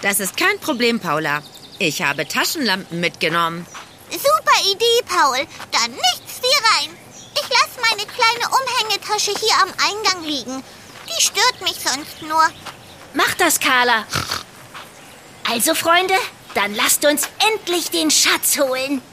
Das ist kein Problem, Paula. Ich habe Taschenlampen mitgenommen. Super Idee, Paul. Dann nichts wie rein. Ich lasse meine kleine Umhängetasche hier am Eingang liegen. Die stört mich sonst nur. Mach das, Carla. Also, Freunde, dann lasst uns endlich den Schatz holen.